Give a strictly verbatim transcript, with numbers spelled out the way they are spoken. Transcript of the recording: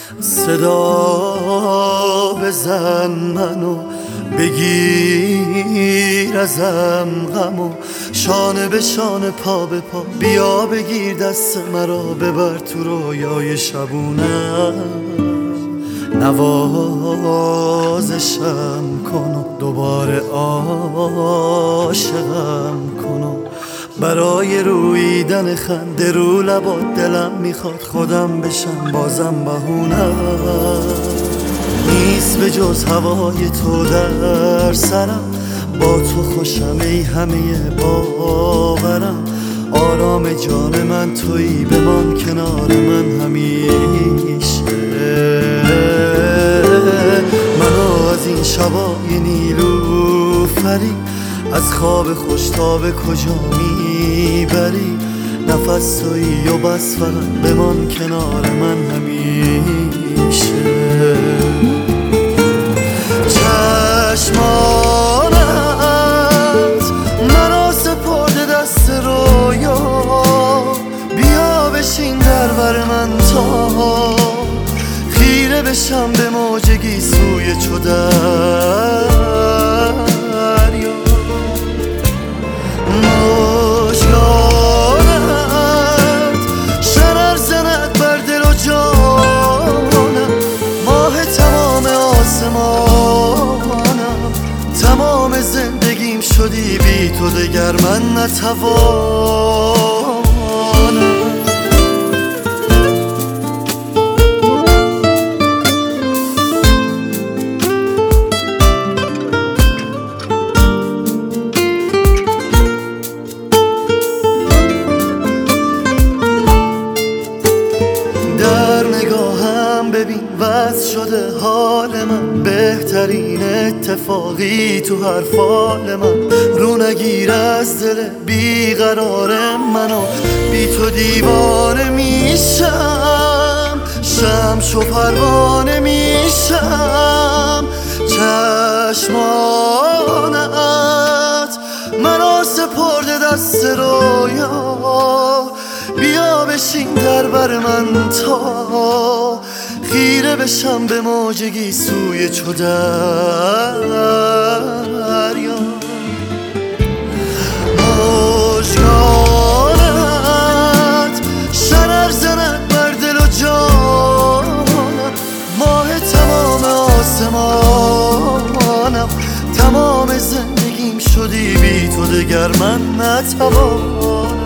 صدا بزن منو بگیر ازم غمو، شانه به شانه پا به پا بیا بگیر دست مرا ببر تو رویای شبونم. نوازشم کن و دوباره عاشقم کن و برای رویدن خنده رو لبات دلم میخواد خودم بشم بازم بهونم. نیست به جز هوای تو در سرم، با تو خوشم ای همه باورم. آرام جان من تویی، بمان کنار من همیشه. منو از این شبای نیلوفری، از خواب خوش تا به کجا میبری؟ نفس تویی و بس فقط بمان کنار من همیشه. چشمانت مرا سپرده دست رویا، بیا بشین در بر من تا خیره بشم به موجگی سوی چو دریا. مژگانت شرر زند بر دل و جانم، ماه تمام آسمانم. تمام زندگیم شدی بی تو دگر من نتوانم. ببین وضع شده حال من، بهترین اتفاقی تو هر فال من. رو نگیر از دل بیقرار منو، بی تو دیوانه میشم. شمس و پروانه میشم. چشمانت مرا سپرده دست رویا، بیا بشین در بر من تا خیره بشم به موجگی سوی چو دریا. مژگانت شرر زند بر دل و جانم، ماه تمام آسمانم. تمام زندگیم شدی بی تو دگر من نتوانم.